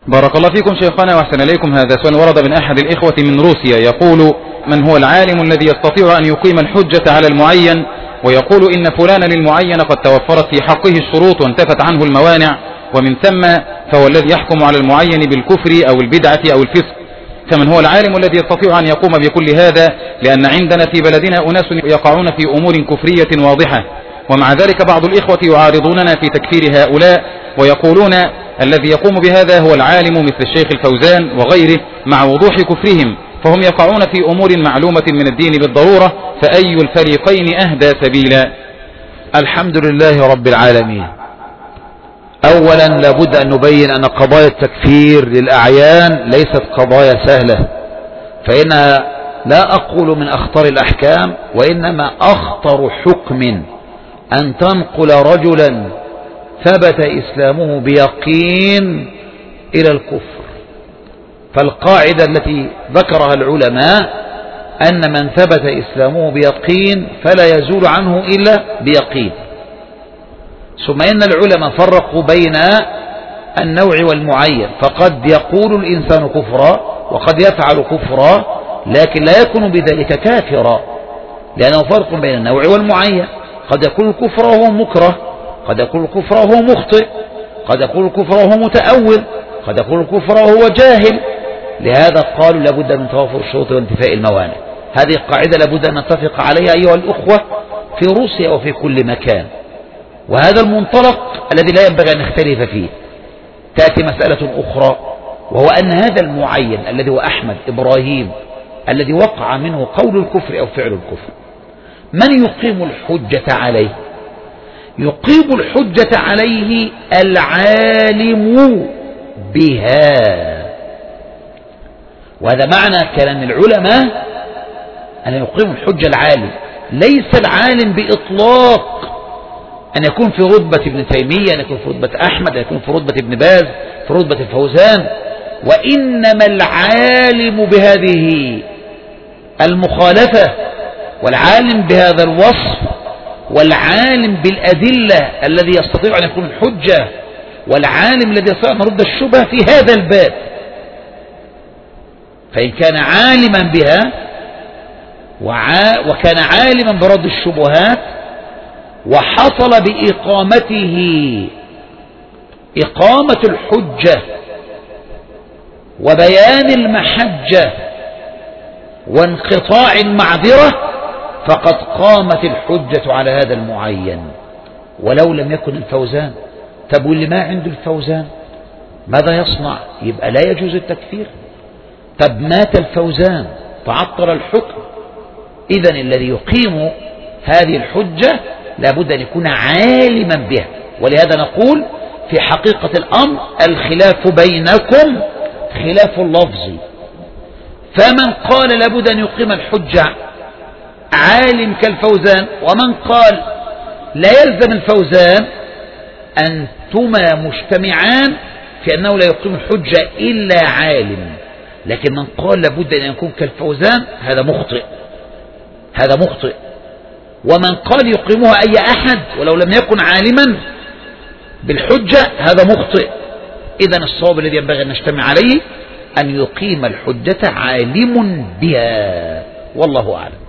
بارك الله فيكم شيخنا وأحسن إليكم. هذا سؤال ورد من أحد الإخوة من روسيا يقول: من هو العالم الذي يستطيع أن يقيم الحجة على المعين ويقول إن فلانا للمعين قد توفرت في حقه الشروط وانتفت عنه الموانع، ومن ثم فهو الذي يحكم على المعين بالكفر أو البدعة أو الفسق، فمن هو العالم الذي يستطيع أن يقوم بكل هذا؟ لأن عندنا في بلدنا أناس يقعون في أمور كفرية واضحة، ومع ذلك بعض الإخوة يعارضوننا في تكفير هؤلاء ويقولون الذي يقوم بهذا هو العالم مثل الشيخ الفوزان وغيره مع وضوح كفرهم، فهم يقعون في أمور معلومة من الدين بالضرورة، فأي الفريقين أهدى سبيلا؟ الحمد لله رب العالمين. أولا لابد أن نبين أن قضايا التكفير للأعيان ليست قضايا سهلة، فإنها لا أقول من أخطر الأحكام، وإنما أخطر حكم أن تنقل رجلا ثبت إسلامه بيقين إلى الكفر. فالقاعدة التي ذكرها العلماء أن من ثبت إسلامه بيقين فلا يزول عنه إلا بيقين. ثم إن العلماء فرقوا بين النوع والمعين، فقد يقول الإنسان كفرا وقد يفعل كفرا، لكن لا يكون بذلك كافرا، لأنه فرق بين النوع والمعين. قد يكون الكفر وهو مكره، قد يكون الكفر وهو مخطئ، قد يكون الكفر وهو متأول، قد يكون الكفر وهو جاهل. لهذا قالوا لابد من توافر الشروط وانتفاء الموانع. هذه القاعدة لابد أن نتفق عليها أيها الأخوة في روسيا وفي كل مكان، وهذا المنطلق الذي لا ينبغي أن نختلف فيه. تأتي مسألة أخرى، وهو أن هذا المعين الذي هو أحمد إبراهيم الذي وقع منه قول الكفر أو فعل الكفر، من يقيم الحجة عليه؟ يقيم الحجة عليه العالم بها، وهذا معنى كلام العلماء أن يقيم الحجة العالم، ليس العالم بإطلاق أن يكون في رتبة ابن تيمية، أن يكون في رتبة أحمد، أن يكون في رتبة ابن باز، في رتبة الفوزان، وإنما العالم بهذه المخالفة، والعالم بهذا الوصف، والعالم بالأدلة الذي يستطيع أن يكون الحجة، والعالم الذي يستطيع أن يرد الشبهة في هذا الباب. فإن كان عالما بها وكان عالما برد الشبهات، وحصل بإقامته إقامة الحجة وبيان المحجة وانقطاع المعذرة، فقد قامت الحجة على هذا المعين. ولو لم يكن الفوزان، طب واللي ما عنده الفوزان ماذا يصنع؟ يبقى لا يجوز التكفير. طب مات الفوزان تعطل الحكم، إذن الذي يقيم هذه الحجة لابد أن يكون عالما بها. ولهذا نقول في حقيقة الأمر الخلاف بينكم خلاف اللفظ، فمن قال لابد أن يقيم الحجة عالم كالفوزان، ومن قال لا يلزم الفوزان، أنتما مجتمعان في أنه لا يقيم الحجة إلا عالم. لكن من قال لابد أن يكون كالفوزان هذا مخطئ، هذا مخطئ. ومن قال يقيمها أي أحد ولو لم يكن عالما بالحجة هذا مخطئ. إذن الصواب الذي ينبغي أن نجتمع عليه أن يقيم الحجة عالم بها، والله أعلم.